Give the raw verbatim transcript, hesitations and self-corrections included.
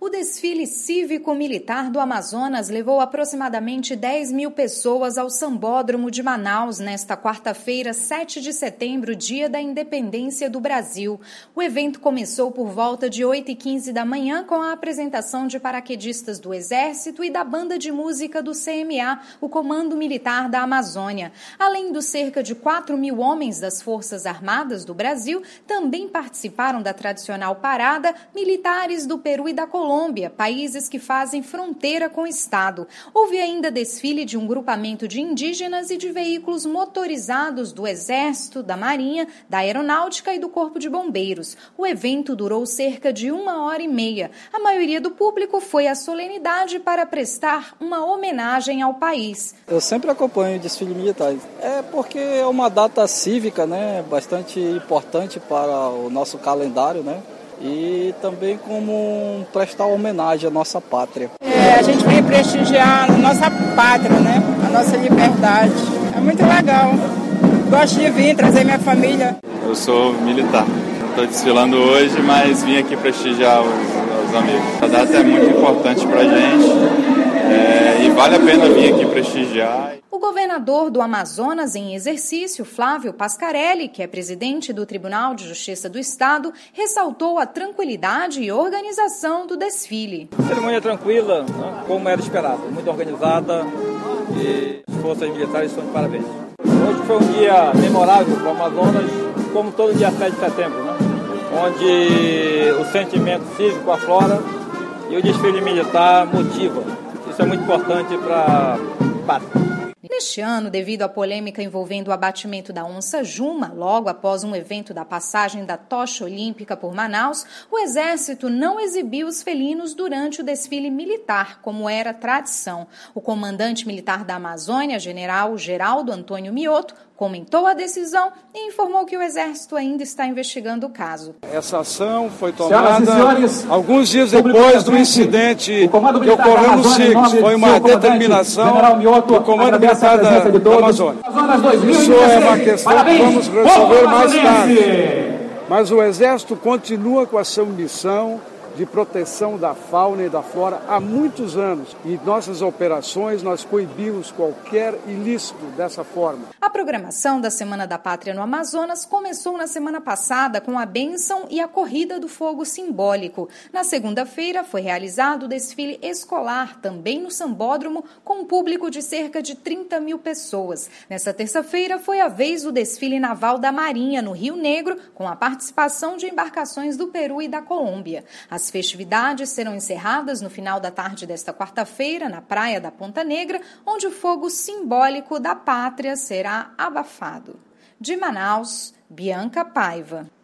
O desfile cívico-militar do Amazonas levou aproximadamente dez mil pessoas ao Sambódromo de Manaus nesta quarta-feira, sete de setembro, dia da independência do Brasil. O evento começou por volta de oito e quinze da manhã com a apresentação de paraquedistas do Exército e da banda de música do C M A, o Comando Militar da Amazônia. Além dos cerca de quatro mil homens das Forças Armadas do Brasil, também participaram da tradicional parada militares do Peru e da Colômbia. Colômbia, países que fazem fronteira com o estado. Houve ainda desfile de um grupamento de indígenas e de veículos motorizados do Exército, da Marinha, da Aeronáutica e do Corpo de Bombeiros. O evento durou cerca de uma hora e meia. A maioria do público foi à solenidade para prestar uma homenagem ao país. Eu sempre acompanho o desfile militar. É porque é uma data cívica, né, bastante importante para o nosso calendário, né? E também como prestar homenagem à nossa pátria. É, a gente vem prestigiar a nossa pátria, né? A nossa liberdade. É muito legal. Gosto de vir trazer minha família. Eu sou militar. Estou desfilando hoje, mas vim aqui prestigiar os, os amigos. A data é muito importante para a gente é, e vale a pena vir aqui prestigiar. O governador do Amazonas em exercício, Flávio Pascarelli, que é presidente do Tribunal de Justiça do Estado, ressaltou a tranquilidade e organização do desfile. Cerimônia tranquila, né, como era esperado, muito organizada e as forças militares estão de parabéns. Hoje foi um dia memorável para o Amazonas, como todo dia sete de setembro, né, onde o sentimento cívico aflora e o desfile militar motiva. Isso é muito importante para a pátria. Neste ano, devido à polêmica envolvendo o abatimento da onça Juma, logo após um evento da passagem da tocha olímpica por Manaus, o Exército não exibiu os felinos durante o desfile militar, como era tradição. O comandante militar da Amazônia, general Geraldo Antônio Mioto, comentou a decisão e informou que o Exército ainda está investigando o caso. Essa ação foi tomada senhores, alguns dias depois do incidente que ocorreu no S I G. Foi uma determinação do Comando Militar da, da Amazônia. Isso é uma questão que vamos resolver mais tarde. Mas o Exército continua com a sua missão de proteção da fauna e da flora há muitos anos. E nossas operações nós proibimos qualquer ilícito dessa forma. A programação da Semana da Pátria no Amazonas começou na semana passada com a bênção e a corrida do fogo simbólico. Na segunda-feira foi realizado o desfile escolar, também no Sambódromo, com um público de cerca de trinta mil pessoas. Nessa terça-feira foi a vez do desfile naval da Marinha, no Rio Negro, com a participação de embarcações do Peru e da Colômbia. As festividades serão encerradas no final da tarde desta quarta-feira, na praia da Ponta Negra, onde o fogo simbólico da pátria será abafado. De Manaus, Bianca Paiva.